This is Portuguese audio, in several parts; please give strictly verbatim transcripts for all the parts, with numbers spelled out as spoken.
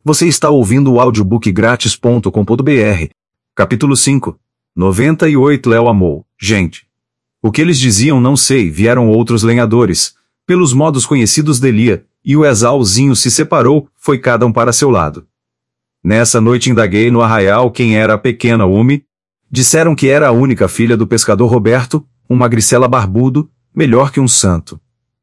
Você está ouvindo o audiobook grátis ponto com ponto br. Capítulo cinco. noventa e oito Léo amou. Gente. O que eles diziam não sei, vieram outros lenhadores, pelos modos conhecidos delia, e o exalzinho se separou, foi cada um para seu lado. Nessa noite indaguei no arraial quem era a pequena Umi. Disseram que era a única filha do pescador Roberto, um magricela barbudo, melhor que um santo.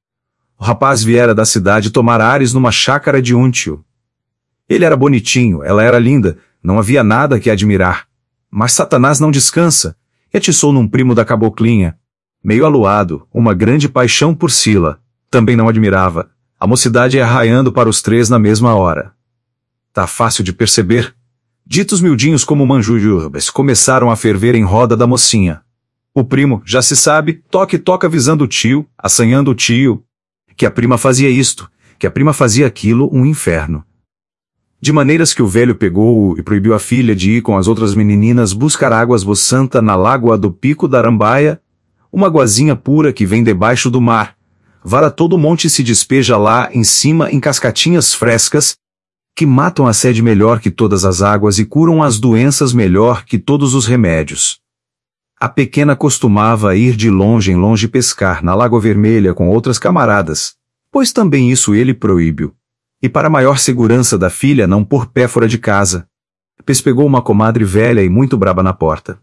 O rapaz viera da cidade tomar ares numa chácara de um tio. Ele era bonitinho, ela era linda, não havia nada que admirar. Mas Satanás não descansa, e atiçou num primo da caboclinha. Meio aluado, uma grande paixão por Sila. Também não admirava. A mocidade ia arraiando para os três na mesma hora. Tá fácil de perceber. Ditos miudinhos como manjujubas começaram a ferver em roda da mocinha. O primo, já se sabe, toca e toca avisando o tio, assanhando o tio, que a prima fazia isto, que a prima fazia aquilo, um inferno. De maneiras que o velho pegou e proibiu a filha de ir com as outras menininas buscar águas boçanta na lágua do Pico da Arambaia, uma aguazinha pura que vem debaixo do mar, vara todo o monte e se despeja lá em cima em cascatinhas frescas, que matam a sede melhor que todas as águas e curam as doenças melhor que todos os remédios. A pequena costumava ir de longe em longe pescar na Lagoa Vermelha com outras camaradas, pois também isso ele proibiu. E para maior segurança da filha não pôr pé fora de casa, pespegou uma comadre velha e muito braba na porta.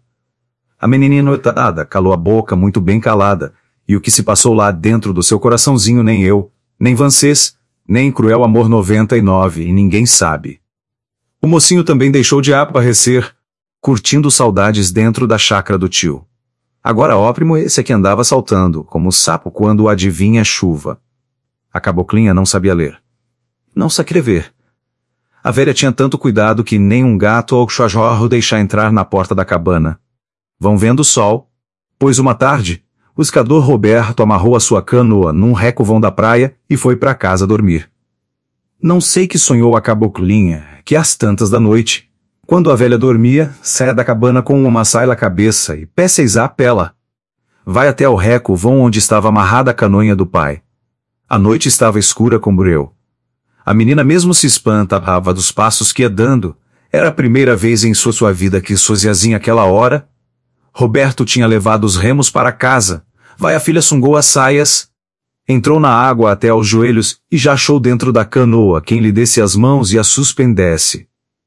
A menininha notada calou a boca muito bem calada, e o que se passou lá dentro do seu coraçãozinho nem eu, nem Vancês, nem Cruel Amor noventa e nove e ninguém sabe. O mocinho também deixou de aparecer, curtindo saudades dentro da chácara do tio. Agora ó primo esse é que andava saltando, como o sapo quando adivinha a chuva. A caboclinha não sabia ler. Não sabia ver. A velha tinha tanto cuidado que nem um gato ou cachorro deixar entrar na porta da cabana. Vão vendo o sol, pois uma tarde, o escador Roberto amarrou a sua canoa num recovão da praia e foi para casa dormir. Não sei que sonhou a caboclinha, que às tantas da noite, quando a velha dormia, saia da cabana com uma saia na cabeça e péceis a pela. Vai até o recovão onde estava amarrada a canoinha do pai. A noite estava escura como breu. A menina mesmo se espantava dos passos que ia dando. Era a primeira vez em sua, sua vida que sozinha aquela hora. Roberto tinha levado os remos para casa. Vai a filha sungou as saias. Entrou na água até aos joelhos e já achou dentro da canoa quem lhe desse as mãos e a suspendesse.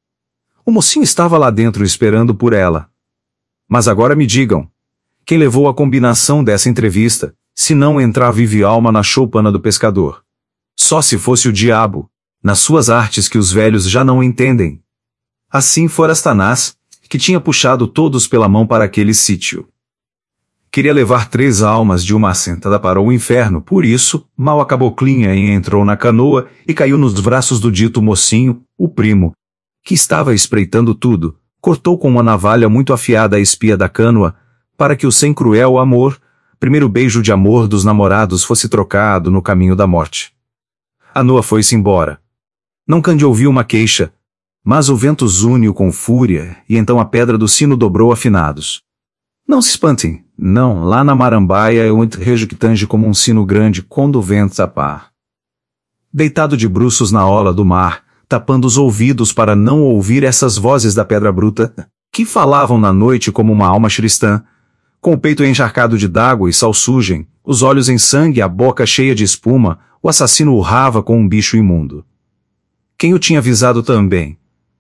O mocinho estava lá dentro esperando por ela. Mas agora me digam, quem levou a combinação dessa entrevista, se não entrar vive alma na choupana do pescador? Só se fosse o diabo, nas suas artes que os velhos já não entendem. Assim fora Satanás, que tinha puxado todos pela mão para aquele sítio. Queria levar três almas de uma assentada para o inferno, por isso, mal a caboclinha entrou na canoa e caiu nos braços do dito mocinho, o primo, que estava espreitando tudo, cortou com uma navalha muito afiada a espia da canoa, para que o sem cruel amor, primeiro beijo de amor dos namorados fosse trocado no caminho da morte. A noa foi-se embora. Não cande ouviu uma queixa, mas o vento zune-o com fúria, e então a pedra do sino dobrou afinados. Não se espantem, não, lá na Marambaia é um rejo que tange como um sino grande quando o vento zapar. Deitado de bruços na ola do mar, tapando os ouvidos para não ouvir essas vozes da pedra bruta, que falavam na noite como uma alma cristã, com o peito encharcado de d'água e salsugem, os olhos em sangue e a boca cheia de espuma, o assassino urrava com um bicho imundo. Quem o tinha avisado também?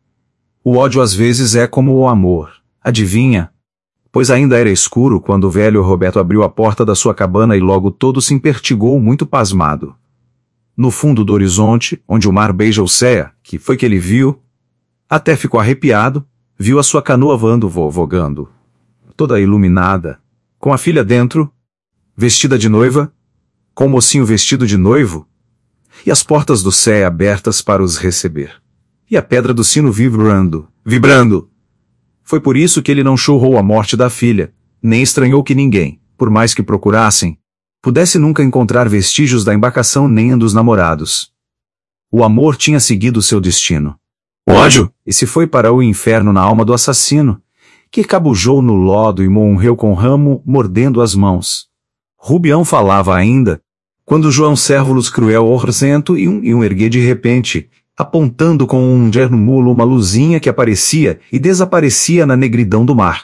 O ódio às vezes é como o amor, adivinha? Pois ainda era escuro quando o velho Roberto abriu a porta da sua cabana e logo todo se impertigou muito pasmado. No fundo do horizonte, onde o mar beija o céu, que foi que ele viu, até ficou arrepiado, viu a sua canoa voando vogando, toda iluminada, com a filha dentro, vestida de noiva, com o mocinho vestido de noivo, e as portas do céu abertas para os receber, e a pedra do sino vibrando, vibrando. Foi por isso que ele não chorrou a morte da filha, nem estranhou que ninguém, por mais que procurassem, pudesse nunca encontrar vestígios da embarcação nem dos namorados. O amor tinha seguido seu destino. O ódio, e se foi para o inferno na alma do assassino, que cabujou no lodo e morreu com ramo mordendo as mãos. Rubião falava ainda, quando João Cérvulos cruel orzento e um, e um erguer de repente, apontando com um germulo uma luzinha que aparecia e desaparecia na negridão do mar.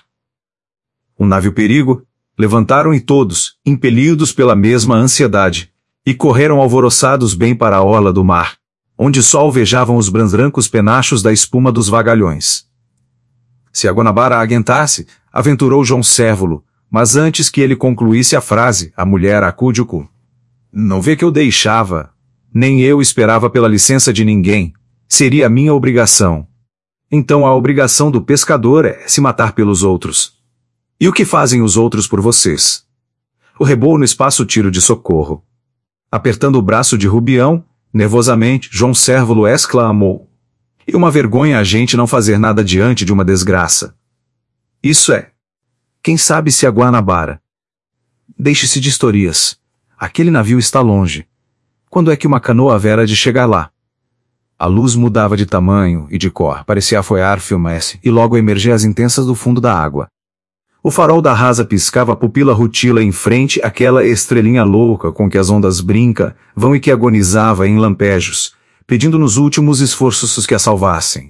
O navio perigo, levantaram e todos, impelidos pela mesma ansiedade, e correram alvoroçados bem para a orla do mar, onde só alvejavam os brancos penachos da espuma dos vagalhões. Se a Guanabara aguentasse, aventurou João Cérvulo, mas antes que ele concluísse a frase, a mulher acudiu-co. Não vê que eu deixava, nem eu esperava pela licença de ninguém, seria minha obrigação. Então a obrigação do pescador é se matar pelos outros. E o que fazem os outros por vocês? O rebou no espaço tiro de socorro. Apertando o braço de Rubião, nervosamente, João Cérvulo exclamou. E uma vergonha a gente não fazer nada diante de uma desgraça. Isso é. Quem sabe se a Guanabara. Deixe-se de historias. Aquele navio está longe. Quando é que uma canoa haverá de chegar lá? A luz mudava de tamanho e de cor, parecia afoiar filme-se, e logo emergia as intensas do fundo da água. O farol da rasa piscava a pupila rutila em frente àquela estrelinha louca com que as ondas brinca, vão e que agonizava em lampejos, pedindo nos últimos esforços que a salvassem.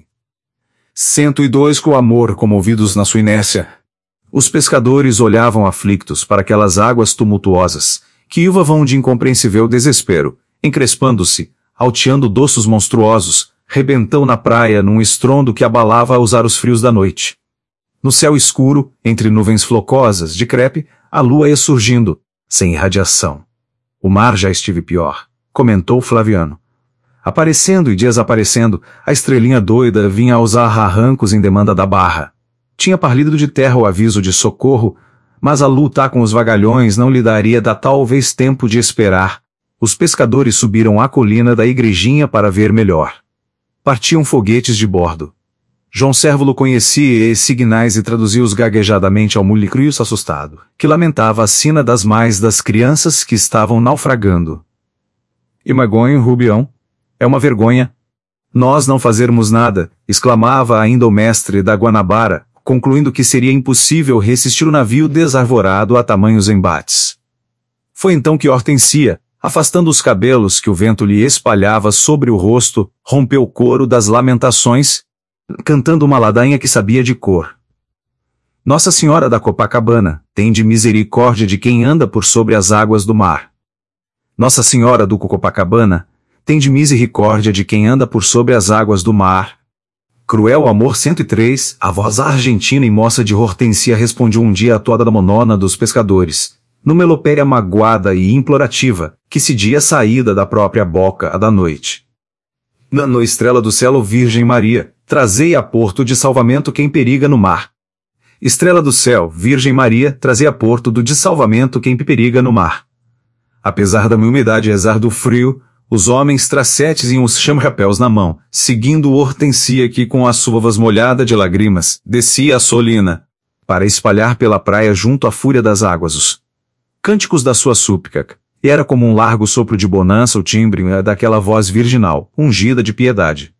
Cento e dois com o amor comovidos na sua inércia. Os pescadores olhavam aflictos para aquelas águas tumultuosas, que ilvavam de incompreensível desespero, encrespando-se, alteando doços monstruosos, rebentou na praia num estrondo que abalava a usar os frios da noite. No céu escuro, entre nuvens flocosas de crepe, a lua ia surgindo, sem irradiação. O mar já esteve pior, comentou Flaviano. Aparecendo e desaparecendo, a estrelinha doida vinha aos arrancos em demanda da barra. Tinha parlido de terra o aviso de socorro, mas a luta com os vagalhões não lhe daria da talvez tempo de esperar. Os pescadores subiram a colina da igrejinha para ver melhor. Partiam foguetes de bordo. João Cérvulo conhecia esses signais e traduzia-os gaguejadamente ao mulicrius assustado, que lamentava a sina das mais das crianças que estavam naufragando. E magonho, Rubião? É uma vergonha. Nós não fazermos nada, exclamava ainda o mestre da Guanabara, concluindo que seria impossível resistir o navio desarvorado a tamanhos embates. Foi então que Hortensia, afastando os cabelos que o vento lhe espalhava sobre o rosto, rompeu o coro das lamentações, cantando uma ladainha que sabia de cor. Nossa Senhora da Copacabana, tende misericórdia de quem anda por sobre as águas do mar. Nossa Senhora do Copacabana, tende misericórdia de quem anda por sobre as águas do mar. Cruel Amor cento e três, a voz argentina e moça de Hortensia respondiu um dia à toada da monona dos pescadores, numa melopéia magoada e implorativa, que cedia a saída da própria boca a da noite. Nano estrela do céu, Virgem Maria, trazei a porto de salvamento quem periga no mar. Estrela do céu, Virgem Maria, trazei a porto do de salvamento quem periga no mar. Apesar da umidade e rezar do frio, os homens tracetes iam os chapéus na mão, seguindo Hortensia que com as suvas molhada de lágrimas, descia a solina, para espalhar pela praia junto à fúria das águas os cânticos da sua súplica, e era como um largo sopro de bonança o timbre daquela voz virginal, ungida de piedade.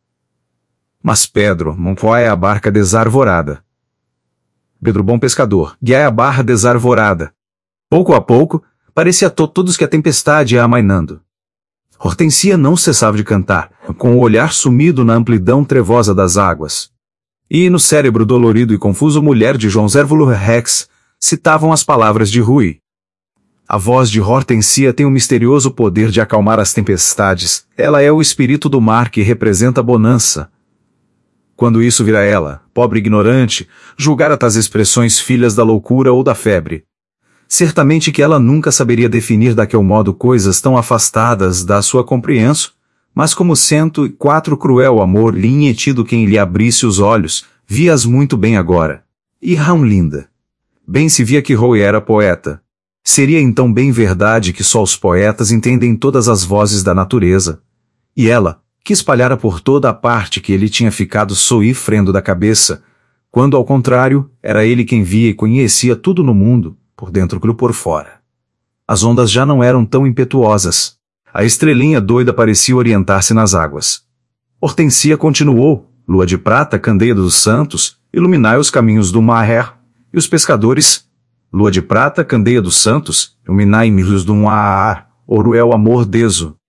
Mas Pedro, qual é a barca desarvorada? Pedro bom pescador, guiai a barra desarvorada. Pouco a pouco, parecia a to todos que a tempestade ia amainando. Hortensia não cessava de cantar, com o olhar sumido na amplidão trevosa das águas. E no cérebro dolorido e confuso mulher de João Cérvulo Rex, citavam as palavras de Rui. A voz de Hortensia tem o misterioso poder de acalmar as tempestades, ela é o espírito do mar que representa a bonança. Quando isso vira ela, pobre ignorante, julgar tais expressões filhas da loucura ou da febre. Certamente que ela nunca saberia definir daquele modo coisas tão afastadas da sua compreensão, mas como cento e quatro cruel amor lhe inhetido quem lhe abrisse os olhos, via-as muito bem agora. E rão linda. Bem se via que Rui era poeta. Seria então bem verdade que só os poetas entendem todas as vozes da natureza. E ela, que espalhara por toda a parte que ele tinha ficado soifrendo da cabeça, quando ao contrário, era ele quem via e conhecia tudo no mundo, por dentro que por fora. As ondas já não eram tão impetuosas. A estrelinha doida parecia orientar-se nas águas. Hortensia continuou, lua de prata, candeia dos santos, iluminai os caminhos do mar. E os pescadores, lua de prata, candeia dos santos, iluminai-me-los do mar, ouro é o amor deso.